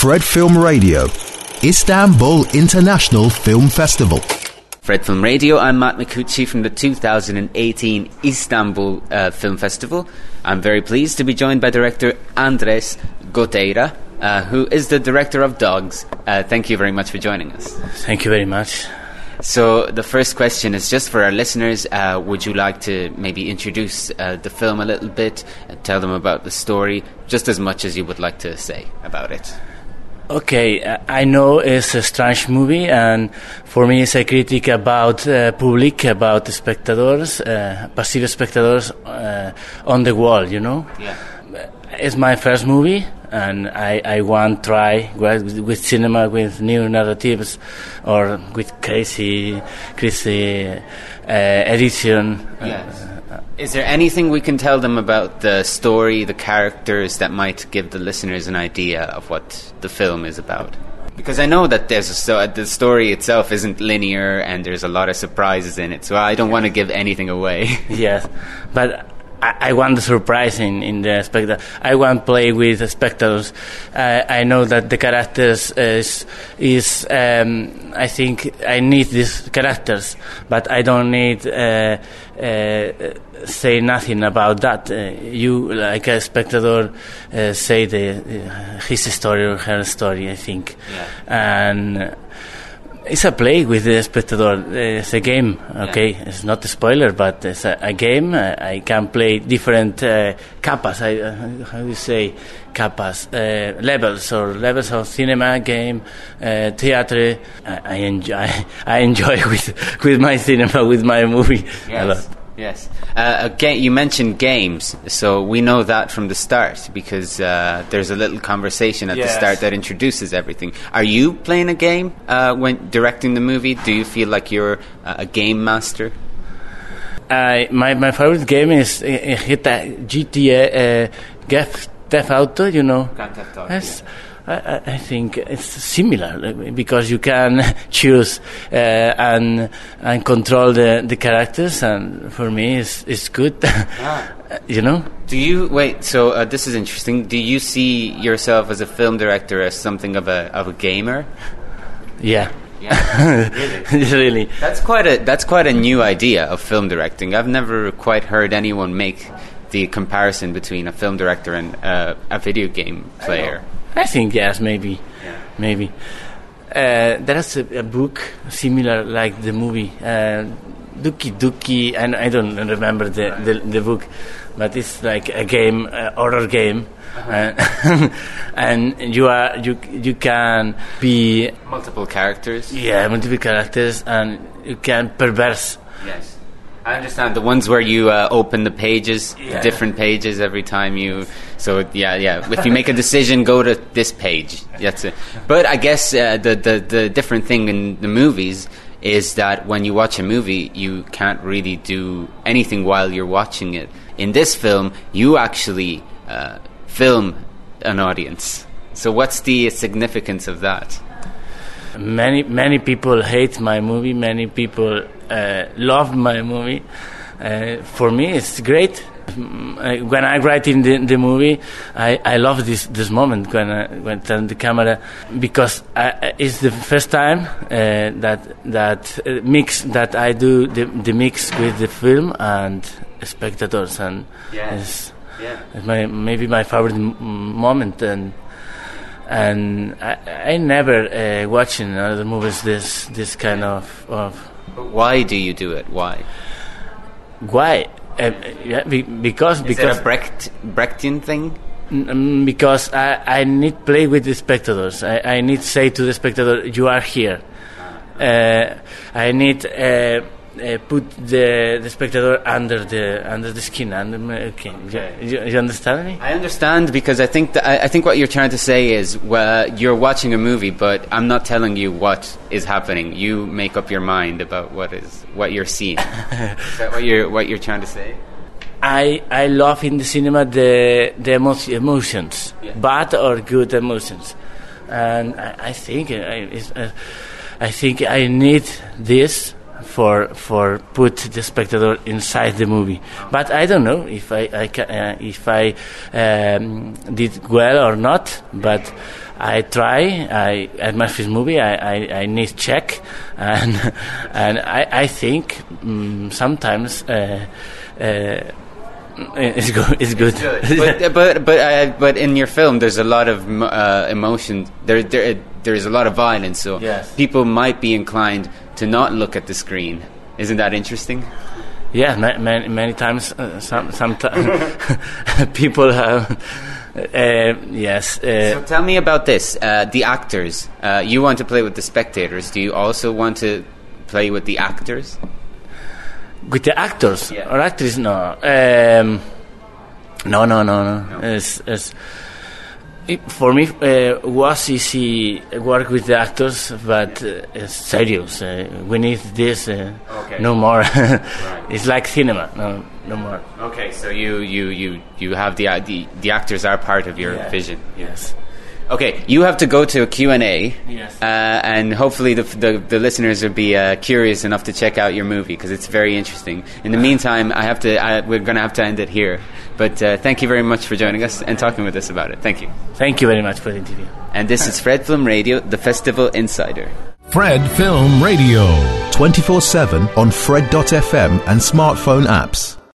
Fred Film Radio, Istanbul International Film Festival. Fred Film Radio, I'm Matt Micucci from the 2018 Istanbul Film Festival. I'm very pleased to be joined by director Andres Goteira, who is the director of Dogs. Thank you very much for joining us. Thank you very much. So the first question is just for our listeners. Would you like to maybe introduce the film a little bit, tell them about the story, just as much as you would like to say about it? Okay, I know it's a strange movie, and for me it's a critic about public, about spectators, passive spectators on the wall, you know? Yeah. It's my first movie, and I want to try with cinema, with new narratives, or with crazy edition. Yes. Is there anything we can tell them about the story, the characters, that might give the listeners an idea of what the film is about? Because I know that the story itself isn't linear and there's a lot of surprises in it, so I don't want to give anything away. Yes, but I want the surprise in the spectator. I want to play with the spectators. I know that the characters is I think I need these characters, but I don't need say nothing about that. You, like a spectator, say his story or her story, I think. Yeah. And it's a play with the spectator. It's a game, okay? Yeah. It's not a spoiler, but it's a game. I can play different capas. How do you say capas? Levels of cinema, game, theatre. I enjoy with my cinema, with my movie. Yes. A lot. Yes. You mentioned games, so we know that from the start because there's a little conversation at the start that introduces everything. Are you playing a game when directing the movie? Do you feel like you're a game master? My favorite game is GTA Theft Auto, you know. Grand Theft Auto. Yes. I think it's similar because you can choose and control the characters, and for me it's good. You know. Do you wait? So this is interesting. Do you see yourself as a film director as something of a gamer? Yeah. Yeah, really. That's quite a new idea of film directing. I've never quite heard anyone make the comparison between a film director and a video game player. I think yes, maybe. There's a book similar like the movie, Duki Duki, and I don't remember the book, but it's like a game, horror game, and you can be multiple characters. Yeah, multiple characters, and you can perverse. Yes. I understand the ones where you open the pages, different pages every time you. So yeah. If you make a decision, go to this page. That's it. But I guess the different thing in the movies is that when you watch a movie, you can't really do anything while you're watching it. In this film, you actually film an audience. So what's the significance of that? Many people hate my movie. Many people love my movie. For me, it's great. When I write in the movie, I love this moment when I turn the camera, because it's the first time that mix that I do the mix with the film and spectators, and it's maybe my favorite moment. And I never watch in other movies this kind of. Why do you do it? Why? Because is it a Brechtian thing? Because I need play with the spectators. I need say to the spectator, you are here. I need put the spectator under the skin. You understand me? I understand, because I think what you're trying to say is, well, you're watching a movie, but I'm not telling you what is happening. You make up your mind about what you're seeing. Is that what you're trying to say? I love in the cinema the emotions, bad or good emotions, and I think I need this. for put the spectator inside the movie. But I don't know if I did well or not. But I try. At my first movie, I need check, and I think sometimes. It's good. But in your film, there's a lot of emotion. There's a lot of violence. So yes. People might be inclined to not look at the screen. Isn't that interesting? Yeah, many times. Some people have. Yes. So tell me about this. The actors. You want to play with the spectators. Do you also want to play with the actors? With the actors or actresses, no. No. For me, was easy work with the actors, but it's serious. We need this. No more. Right. It's like cinema. No more. Okay, so you have the actors are part of your vision. Yes. Okay, you have to go to a Q&A, yes. And hopefully the listeners will be curious enough to check out your movie because it's very interesting. In the meantime, we're going to have to end it here. But thank you very much for joining us and talking with us about it. Thank you. Thank you very much for the interview. And this is Fred Film Radio, the Festival Insider. Fred Film Radio. 24/7 on Fred.fm and smartphone apps.